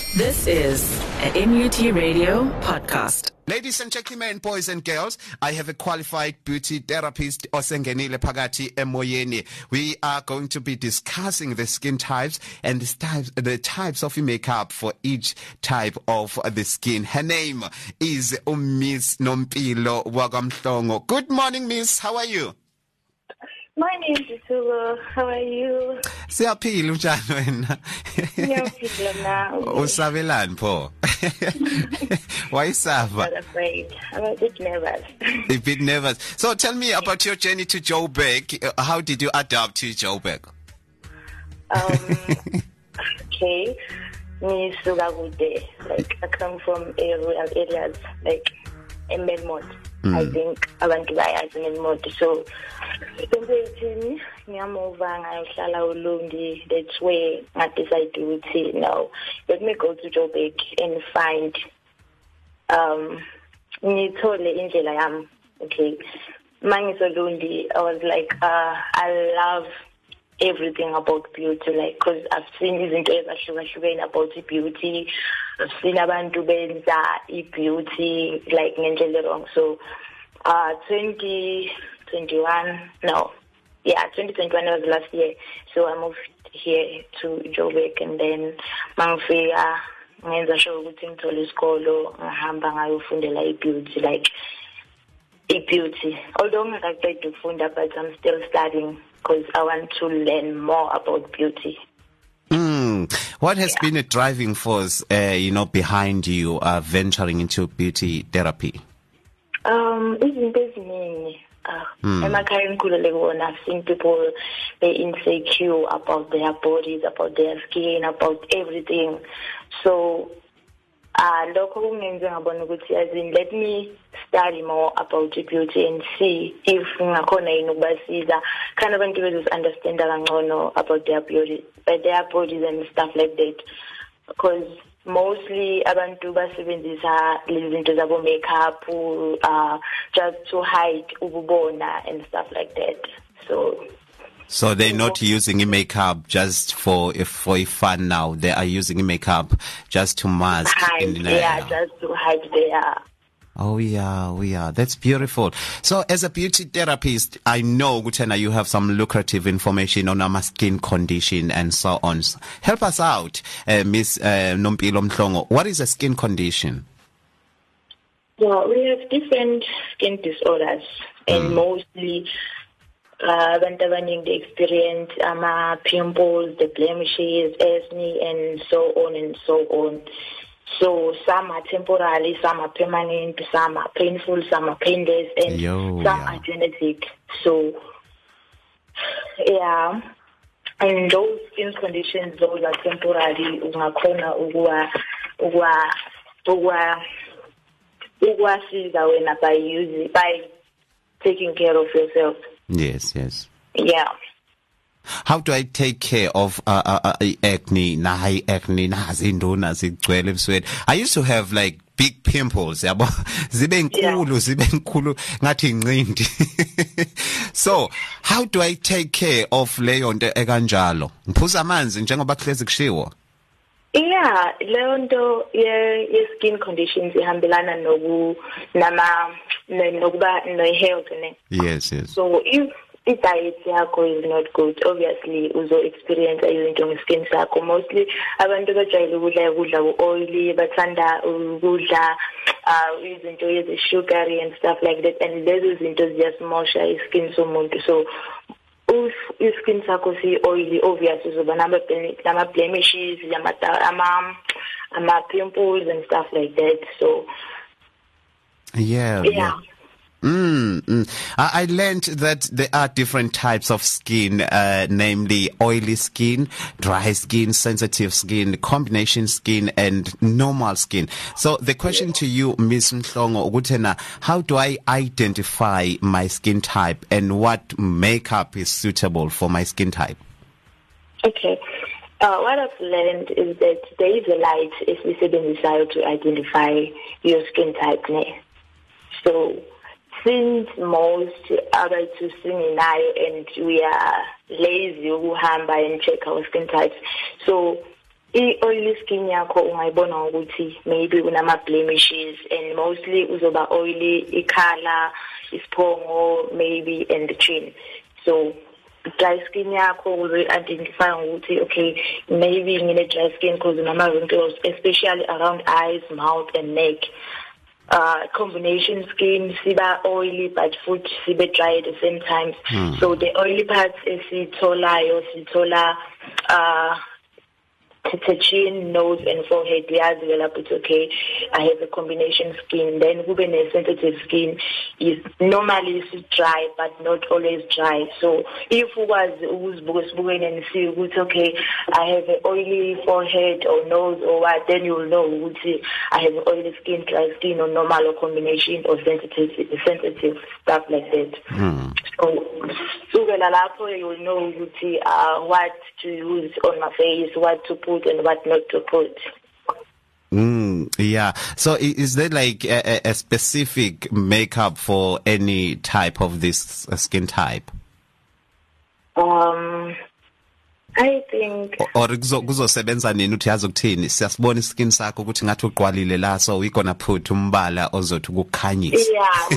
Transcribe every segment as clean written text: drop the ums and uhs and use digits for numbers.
This is a NUT Radio podcast. Ladies and gentlemen, boys and girls, I have a qualified beauty therapist, Osengenile Phakathi Emoyeni. We are going to be discussing the skin types and the types of makeup for each type of the skin. Her name is Miss Nompilo Wagamhlongo. Good morning, Miss. How are you? My name is Isulo. How are you? Siyaphila njani wena? Siyaphila now. Usabelani pho? Wayisava? Not afraid. I'm a bit nervous. A bit nervous. So tell me about your journey to Joburg. How did you adapt to Joburg? Okay. Me Sugagude. Like I come from rural areas, like in Melmont. I think abantu bayazi Melmont. So when ngiyamova ngayohlala uLundi, that's where I decided to say no, let me go to Joburg and find ngithole indlela yami. Okay, mangiseLundi, I was like I love everything about beauty, like, because I've seen izinto ezahlukahlukene about beauty. I've seen abantu benza beauty like ngendlela wrong. So 2021 was last year. So I moved here to Joburg, and then mangifika ngenza sure ukuthi ngithola isikolo ngahamba ngayofundela beauty, like beauty. Although ngakaqeda ukufunda, but I'm still studying because I want to learn more about beauty. What has been a driving force, behind you venturing into beauty therapy? Izinto eziningi. Emakhaya engikhulele kuwona, I've seen people be insecure about their bodies, about their skin, about everything. So lokho kungenze ngabona ukuthi let me study more about beauty and see if ngakhona yini ukubasiza kind of abantu bezounderstand kangcono about their bodies and stuff like that, because mostly abantu basebenzisa lezi zinto zabo makeup just to hide ububona and stuff like that. So they're not using makeup just for fun now. They are using makeup just to mask. Just to hide their. Oh yeah. That's beautiful. So as a beauty therapist, I know, Gutena, you have some lucrative information on our skin condition and so on. Help us out, Miss Nompilo Mhlongo. What is a skin condition? Well, we have different skin disorders, and mostly abantu abaningi they experience pimples, the blemishes, acne, and so on and so on. So some are temporary, some are permanent, some are painful, some are painless, and some are genetic. So and those skin conditions, those are temporary. Ungakhona ukwasiza wena by taking care of yourself. Yes. Yeah. How do I take care of acne? High acne, zindona zigcwele ebusweni. I used to have like big pimples, yabo. Zibe nkulu ngathi inqindi. So, how do I take care of leyo nto ekanjalo? Ngiphuza amanzi njengoba kuhlezi kushiwo. Yeah, leyo nto ye skin conditions ihambelana nokuba no health ne. Yes. So if diet yakho is not good, obviously uzo experience izinto ngeskin sakho. Mostly abantu bajayele ukudla oily, bathanda ukudla izinto sugary and stuff like that, and lezo zinto ziyasmosha iskin somuntu. So if skin sakho si oily, obviously uzoba nama blemishes, ama pimples and stuff like that. So yeah. I learned that there are different types of skin, namely oily skin, dry skin, sensitive skin, combination skin, and normal skin. So the question to you, Ms. Mhlongo Gutena, how do I identify my skin type and what makeup is suitable for my skin type? Okay. What I've learned is that there is a light esisebenzisayo to identify your skin type. So since most abathu singinayo and we are lazy ukuhamba and check our skin types, so I-oily skin yakho ungayibona ukuthi maybe unama blemishes, and mostly uzoba oily ikhala, isiphongo maybe, and the chin. So dry skin yakho will identify ukuthi okay, maybe ngine dry skin because unama wrinkles, especially around eyes, mouth, and neck. Combination skin, siba oily but food sibe dry at the same time. So the oily parts sithola chin, nose, and forehead. It's okay. I have a combination skin. Then women a sensitive skin is normally dry but not always dry. So if you was and see it's okay, I have an oily forehead or nose or what, then you will know I have oily skin, dry skin, or normal or combination or sensitive stuff like that. So you will know what to use on my face, what to put and what not to put. Yeah. So is there like a specific makeup for any type of this skin type? I think or kuzosebenza nini uthi yazi ukuthini siyasibona iskin sakho ukuthi ngathi uqwalile la, so we gonna put umbala ozothi ukukhanyisa. Yeah,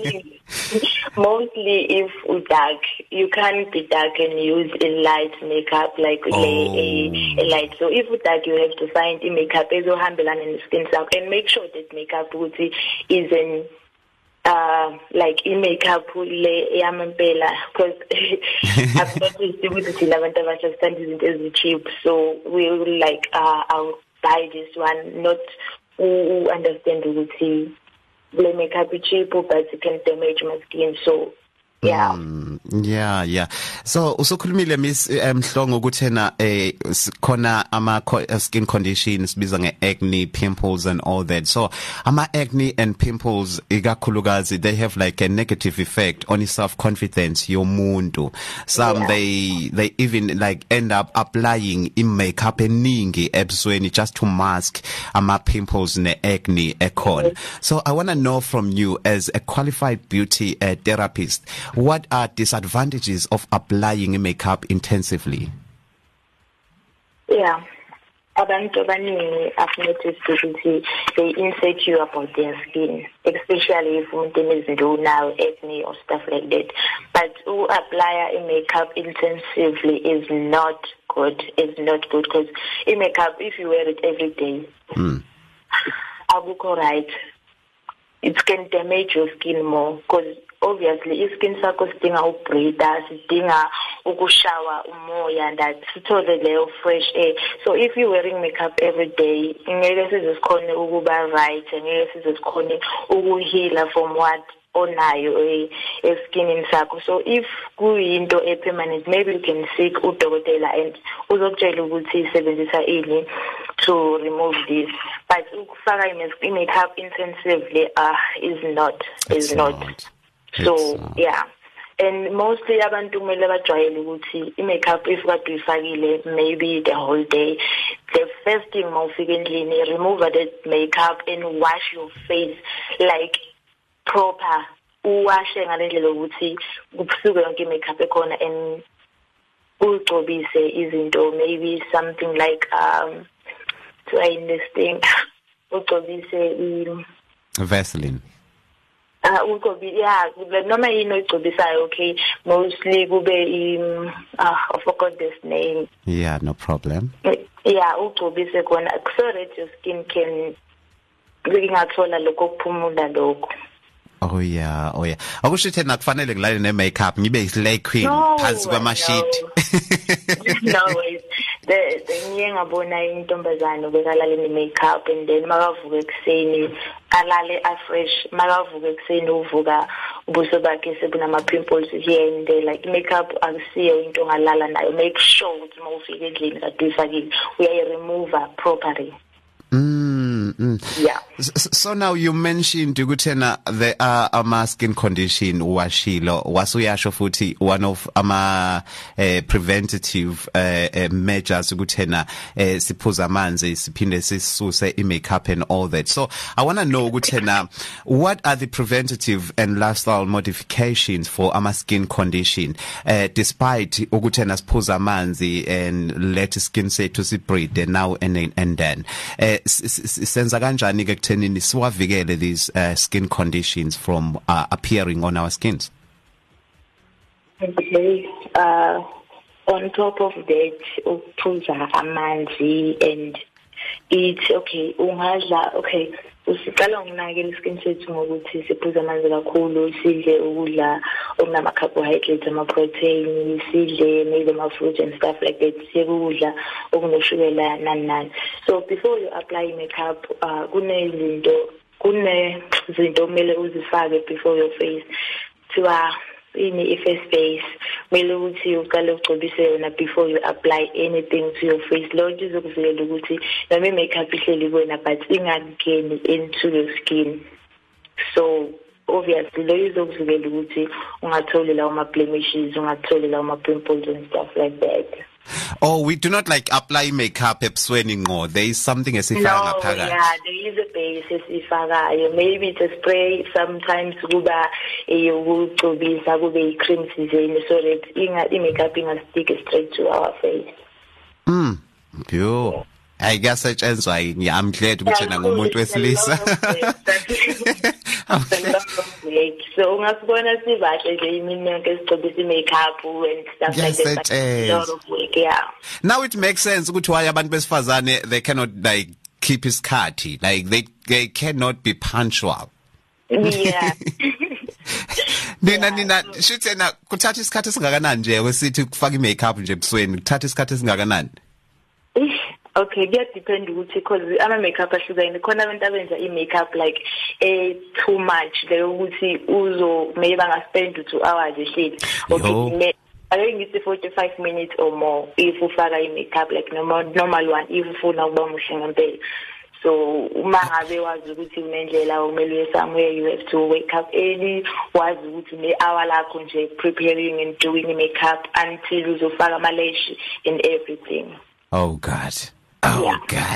mostly if you dark, you can't be dark and use a light makeup like a light. So if you dark, you have to find a makeup ezohambelana in the skin sakho, and make sure that makeup isn't like makeup yamampela, because I've noticed ukuthi labantu abasanda izinto ezicheap, so we will like I'll buy this one, not understand ukuthi the makeup is cheap but it can damage my skin. So yeah. So usokhulumile Miss Mhlongo ukuthena khona ama skin conditions biza ngeacne, pimples and all that. So ama acne and pimples ikakhulukazi, they have like a negative effect on self confidence yomuntu. Some they even like end up applying makeup eningi ebusweni just to mask ama pimples ne acne ekhona. So I want to know from you as a qualified beauty therapist, what are disadvantages of applying makeup intensively? Yeah, abantu abaningi I've noticed ukuthi they insecure about their skin, especially if umuntu do now acne or stuff like that. But to apply a makeup intensively is not good. It's not good because a makeup, if you wear it every day, abukho right, it can damage your skin more, because obviously iskin sakho sidinga ukubreatha, sidinga ukushawa umoya, and that sithole leyo fresh air. So if you're wearing makeup every day, ngeke sizikhone ukuba right, ngeke sizikhone ukuheala from what onayo eskinini sakho. So if kuyinto permanent, maybe you can seek udokotela and uzokutshela ukuthi sebenzisa ini to remove this. But ukufaka makeup intensively is not. So yeah, and mostly abantu kumele bajwayele ukuthi makeup if kade uyifakile maybe the whole day, the first thing mawufika endlini, remove that makeup and wash your face like proper. Uwashe ngalendlela ukuthi kusuke yonke makeup ekhona, and ugcobise izinto, maybe something like try this thing, ugcobise Vaseline. Noma yini ogcobisayo, okay, mostly kube I forgot this name. Yeah, no problem. Yeah, ugcobise khona so that your skin can ngingathola lokho kuphumula lokho. Oh yeah. Akusho ukuthi nakufanele ngilale ne makeup ngibe islay queen phansi kwama sheet. No ways. Ngiye ngabona intombazane bekalale ne makeup, and then makavuka ekseni alale afresh, makavuka ekseni uvuka ubuso bakhe sebunama pimples here and there, like makeup akusiyo into ongalala nayo. Make sure ukuthi mawufika endlini kade uyifakile uyayi remove properly. Yeah. So now you mentioned ukuthena there are ama skin condition washilo wasuyasho futhi one of ama preventative measures ukuthena siphuza amanzi siphinde sisuse makeup and all that. So I want to know ukuthena what are the preventative and lifestyle modifications for ama skin condition despite ukuthena siphuza amanzi and let skin sethu si breathe now and then senza kanjani ke kuthenini siwavikele these skin conditions from appearing on our skins? Okay. On top of that, ukuphuza amanzi and eat. Okay, ungadla. Okay, usiqala ukunakekela iskin sethu ngokuthi siphuza amanzi kakhulu, sidle ukudla okunama carbohydrates, ama protein, sidle maybe ama fruits and stuff like that. Sikudla okunoshukela nani. So before you apply makeup, kunezinto kumele uzifake before your face. In the face base, kumele ukuthi uqale ugcobise yona before you apply anything to your face. Lonke izokuvikela ukuthi noma makeup ihleli kuwena but ingangeni into your skin. So obviously lo izokuvikela ukuthi ungatholi lawo ma blemishes, ungatholi lawo ma pimples and stuff like that. Oh, we do not like apply makeup ebusweni ngqo. There is something esifaka ngaphakathi. Yeah, there is a base esifakayo. Maybe it's a spray, sometimes kuba eyokugcobisa kube i-cream thizeni so that i-makeup ingastick straight to our face. Yo. I guess etshenzwa yini. I'm glad ukuthi nangumuntu wesilisa. So ungasibona sibahle nje imini yonke sigcobisa i-makeup and stuff like that. A lot of work, yeah. Now it makes sense ukuthi why abantu besifazane they cannot like keep isikhathi, like they cannot be punctual. Yeah. Nina shithena kuthatha isikhathi singakanani nje wesithi kufaka i-makeup nje ebusweni kuthatha isikhathi singakanani? Okay, depend ukuthi because ama makeup ahlukene khona abantu abenza i-makeup like too much le ukuthi maybe banga spend 2 hours ehleli. Okay, I think it's 45 minutes or more if ufaka i-makeup like normal one if ufuna ukuba muhle ngempela. So uma ngabe wazi ukuthi unendlela okumele somewhere you have to wake up early, wazi ukuthi ne-hour lakho nje preparing and doing makeup until uzofaka ama-lash and everything. Oh God. Oh yeah. God.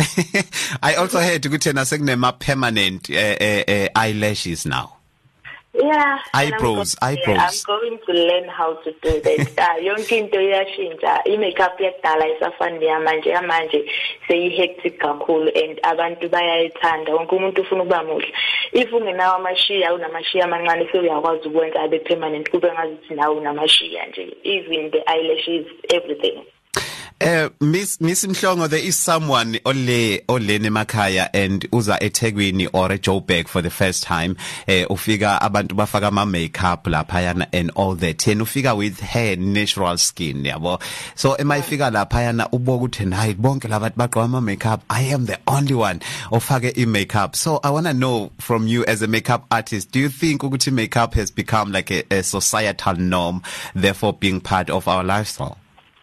I also heard ukuthi nasekunema permanent eyelashes now. Yeah. Eyebrows. I'm going to learn how to do that. Yonke into iyashintsha. I-makeup yakudala isafani yamanje seyi-hectic kakhulu and abantu bayayithanda. Wonke umuntu ufuna ukuba muhle. If ungenawo amashiya unamashiya amancane uyakwazi ukwenza abe permanent kube ngazuthi nawo unamashiya nje. Even the eyelashes, everything. Miss Mhlongo, there is someone ole emakhaya and uza eThekwini or eJoburg for the first time. Ufika abantu bafaka ama makeup lapha and all that. Yena ufika with her natural skin, yabo. So emayifika lapha yana uboka uthi hayi bonke labantu bagqoka ama makeup. I am the only one ofake i-makeup. So I want to know from you as a makeup artist, do you think ukuthi makeup has become like a societal norm, therefore being part of our lifestyle?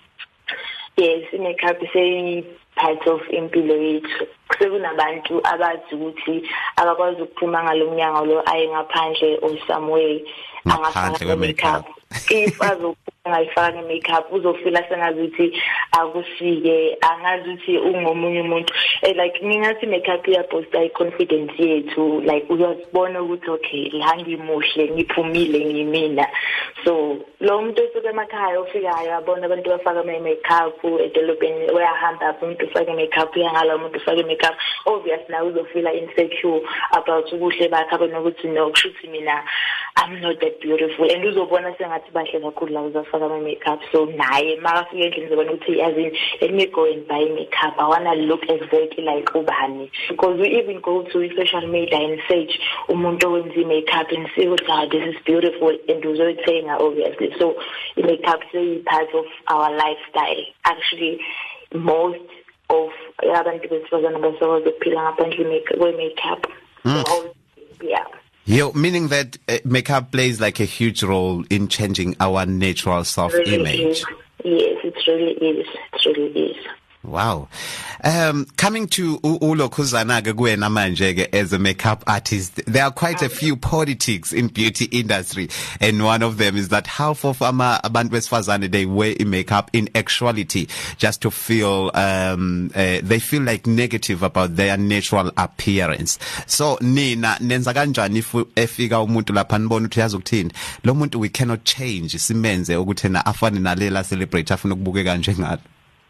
Yes, makeup is part of impilo yethu. Sekunabantu abazi ukuthi abakwazi ukuphuma ngalomnyango lo aye ngaphandle or somewhere angafaka makeup. If ngayifaka makeup uzofila sengazuthi akusike angazuthi ungomunye umuntu like ngingathi makeup iyaposta i-confidence yethu like uyazibona ukuthi okay la ngimuhle ngiphumile ngimina. So lo muntu osuke emakhaya ofikayo abona abantu bafaka makeup edolobheni uyahamba umuntu ufake makeup uyangala umuntu ufake makeup obviously now uzofila insecure about ubuhle bakhe abanokuthi no kushuthi mina I'm not that beautiful and uzobona sengathi bahle kakhulu la uzafaka ama makeup. So naye makafika endlini uzobona ukuthi yazi let me go and buy makeup. I want to look exactly like ubani because we even go to social media and search umuntu owenza makeup and see what this is beautiful and uzoyithenga obviously. So makeup is part of our lifestyle. Actually most of abantu besifazana basebenza ukuphila ngaphandle kwe-makeup. So, yeah. Yo, meaning that makeup plays like a huge role in changing our natural self-image. Yes, it really is. It really is. Wow. Coming to uLokhuzana ke kuwena manje ke as a makeup artist, there are quite a few politics in beauty industry, and one of them is that half of abantu besifazane they wear makeup in actuality just to feel they feel like negative about their natural appearance. So nina nenza kanjani if efika umuntu lapha nibona ukuthi yazi ukuthini lo muntu we cannot change simenze ukuthi na afane nalela celebrate afuna ukubukeka njengalo.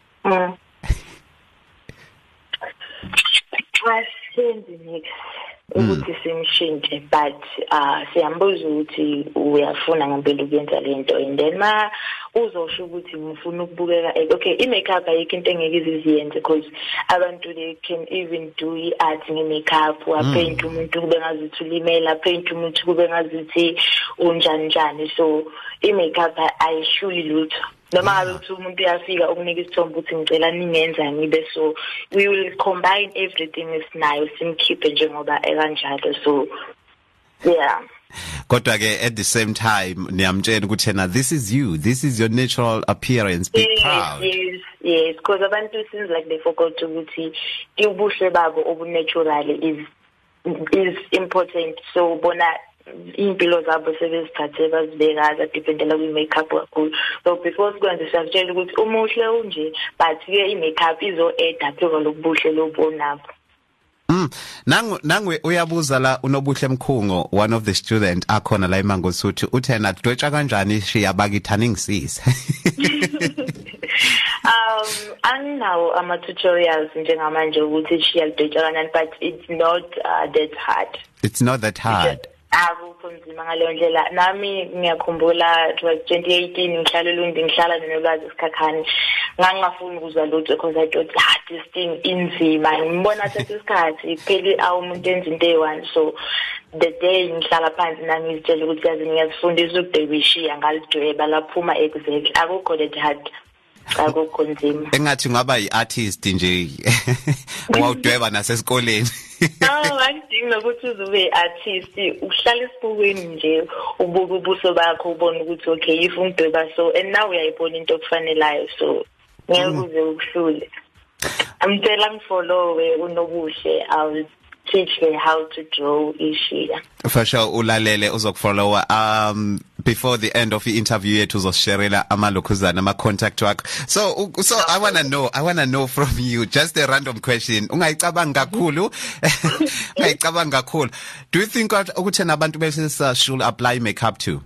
Asenzi nix ukuthi simshintshe but siyambuza ukuthi uyafuna ngempela ukuyenza lento and then uzosho ukuthi ngifuna ukubukeka okay i-makeup ayikho into engeke iziyenze because abantu they can even do i-art nge-makeup wapaint umuntu kube ngazuthi ulimela paint umuntu kube ngazuthi unjani njani so i-makeup ayishuli lutho noma ngabe ukuthi umuntu uyafika ukunika isithombe ukuthi ngicela ningenza ngibe so we will combine everything esinayo simkhiphe njengoba ekanjalo so yeah. Kodwa ke at the same time niyamtshela ukuthi na this is you, this is your natural appearance, be proud. Yes, because abantu seems like they forgot ukuthi ubuhle babo obu-natural is important so bona impilo zabo sebezithathe bazibeka zadependela kwi-makeup kakhulu so before sikwenze siyakutshela ukuthi umuhle unje but ke i-makeup izo-add phela lokubuhle lobonapho. Nangwe uyabuza la unobuhle Mkhungo one of the student akhona la eMangosuthu uthena dwetsha kanjani shiyabakitha ningisize. Anginawo ama-tutorials njengamanje ukuthi shiyadwetsha kanjani but it's not that hard. It's not that hard. Akukho nzima ngaleyo ndlela nami ngiyakhumbula 2018 ngihlala eLundi ngihlala nolwazi esikhakhani ngangafuni ukuzwa lutho because I thought this thing inzima ngibona thatha isikhathi pheli awumuntu enza into eyi-one so the day ngihlala phansi nami ngizitshela ukuthi yazi ngiyazifundisa ukudwebishiya ngalidweba laphuma exactly akukho that hard. Akukho nzima. Engathi ngaba yi-artist nje wawudweba nasesikoleni. Angidingi ukuthi uzobe artist uhlala esibukweni nje ubuka ubuso bakho ubone ukuthi okay if ungidweba so and now uyayibona into okufanelayo so ngeke uze ukuhlule. Amtshela ngifollowe unobuhle I'll teach her how to draw ishiya. For sure ulalele uzokufollowa before the end of the interview yethu uzosharela amaLokhuzana ama contact wakho so I want to know from you just a random question ungayicabanga kakhulu ungayicabanga kakhulu do you think ukuthi nabantu bese should apply makeup too?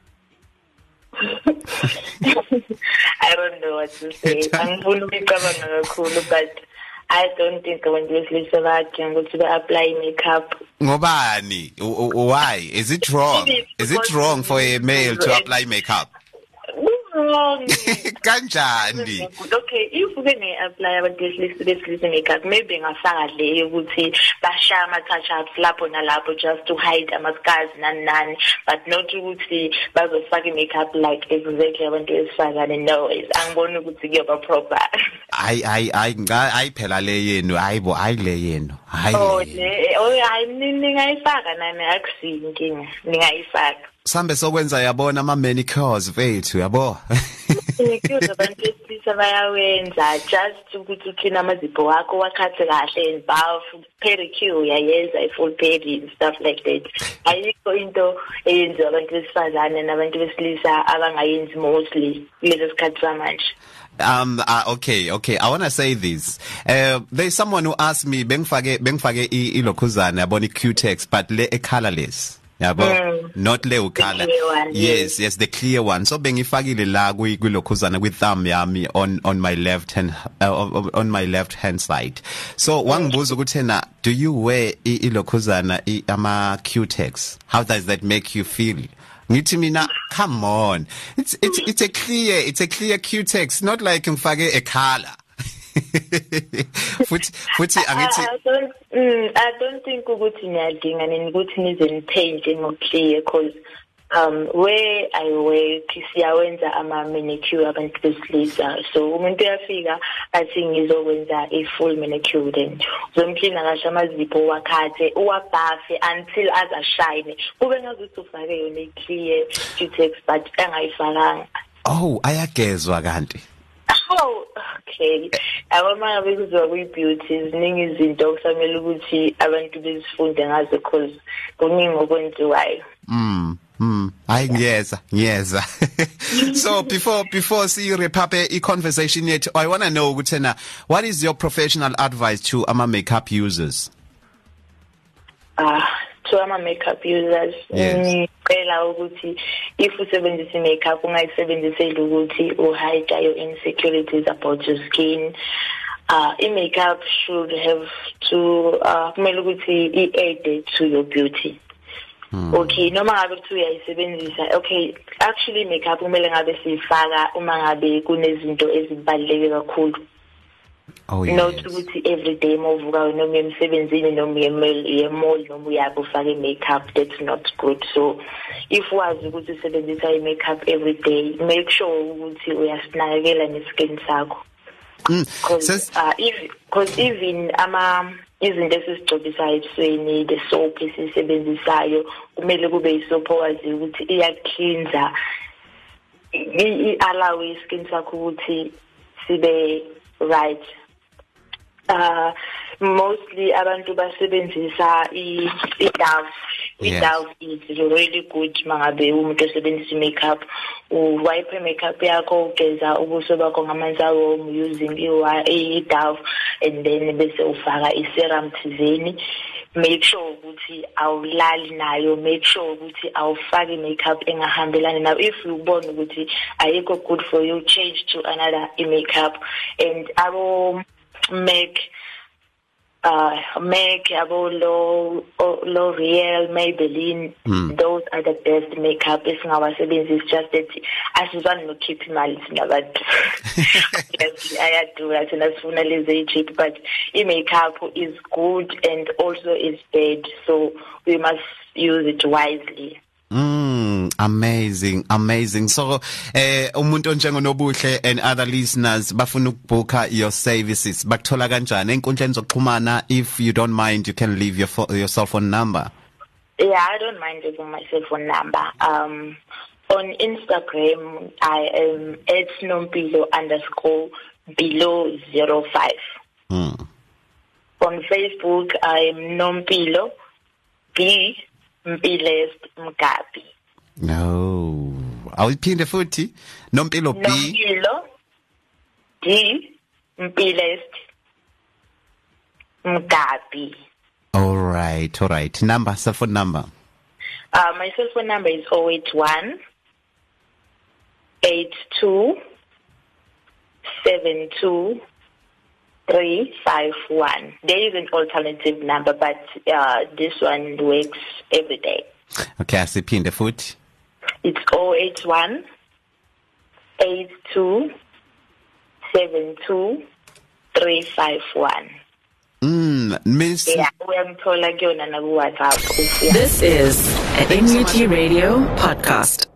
I don't know what to say. Angifuni ukuyicabanga kakhulu but I don't think abantu besilisa bayadinga ukuthi apply makeup. Ngobani? Why? Is it wrong? Is it wrong for a male to apply makeup? Wrong. Kanjani? Okay, if we can apply abantu besilisa makeup, maybe ngafaka le ukuthi bashaya ama-touch-ups lapho nalapho just to hide ama-scars nani, but not ukuthi bazofaka makeup like exactly abantu besifazane. No, angiboni ukuthi kuyoba proper. Hayi phela le yenu hayibo le yenu hayi ningayifaka nami akusinkinga ningayifaka sambe sokwenza yabona ama manicures vethu yabo ngikuza abantu besilisa bayawenza just ukuthi uclean amazipho wakho wakhathe kahle and bath pedicure yayenza i-full pedi stuff like that ayikho into eyenziwa abantu besifazane nabantu besilisa abangayenzi mostly leso sikhathi samanje. Okay. I want to say this. There's someone who asked me, bengfake iLokhuzana, yabona i-Q-Tex, but le colorless. Yabo, not le color. Yes, the clear one. So bengifakile la kwiLokhuzana with thumb yami on my left hand, on my left hand side. So wangibuza ukuthi na, do you wear iLokhuzana ama Q-Tex? How does that make you feel? Ngithi mina come on it's a clear Q-Tex not like ngifake a color futhi angithi I don't think ukuthi niyadinga ukuthi nize nipaint ngoclear because where I work siyawenza ama manicure abantu besilisa so umuntu uyafika athi ngizokwenza a full manicure then uzomcleana kahle amazipho wakhathe uwabafe until azashine kube ngazuthi ufake yona i-clear Q-Tex but angayifakanga. Ayagezwa kanti Oh, okay. Abama bekuzwa kwi-beauty ziningi izinto okusamele ukuthi abantu bezifunde ngazo because kuningi okwenziwayo. Hayi ngiyeza. So before see wrap up a conversation yet, I want to know ukuthi na what is your professional advice to ama makeup users? To ama makeup users, ngicela ukuthi if usebenzisa makeup ungayisebenziseli ukuthi uhide your insecurities about your skin. I-makeup should have to kumele ukuthi i-aid to your beauty. Okay, noma ngabe kuthi uyayisebenzisa, okay, actually makeup kumele ngabe siyifaka uma ngabe kunezinto ezibaluleke kakhulu. Oh yes. Not ukuthi every day movuka noma emsebenzini noma ye-mall noma uyabe ufake makeup, that's not good. So if wazi ukuthi usebenzisa i-makeup every day, make sure ukuthi uyasinakekela ne-skin sakho. Because even izinto esizigcobisayo ebusweni, the soap esisebenzisayo kumele kube isoap owazi ukuthi iya-cleanser, i-allow i-skin sakho ukuthi sibe right. Mostly abantu basebenzisa i-Dove. I-Dove is really good mangabe umuntu osebenzisa i-makeup. Wipe makeup yakho, ugeza ubuso bakho ngamanzi awarm using i-Dove, and then bese ufaka i-serum thizeni. Make sure ukuthi awulali nayo, make sure ukuthi awufaki makeup engahambelani nayo. If you ubona ukuthi ayikho good for you, change to another makeup. And abo make abo L'Oreal, Maybelline, those are the best makeup esingawasebenzisa. Just that asizwani nokhipha imali thina abantu. Ayadura thina sifuna lezi cheap, but i-makeup is good and also is bad, so we must use it wisely. Amazing. So umuntu onjengoNobuhle and other listeners bafuna ukubooka your services, bakuthola kanjani enkundleni zokuxhumana? If you don't mind, you can leave your cell phone number. Yeah, I don't mind leaving my cell phone number. On Instagram I am @nompilo_below05. On Facebook I am Nompilo B Mpilest Mgabi. No. Awuphinde futhi Nompilo B Nompilo D Mpilest Mgabi. All right. Cell phone number. My cell phone number is 081 82 72 351. There is an alternative number, but this one works every day. Okay, asiphinde futhi. It's 081 82 72 351. Miss. Yeah, uyangithola kuyona na ku WhatsApp. This is an NUT Radio podcast.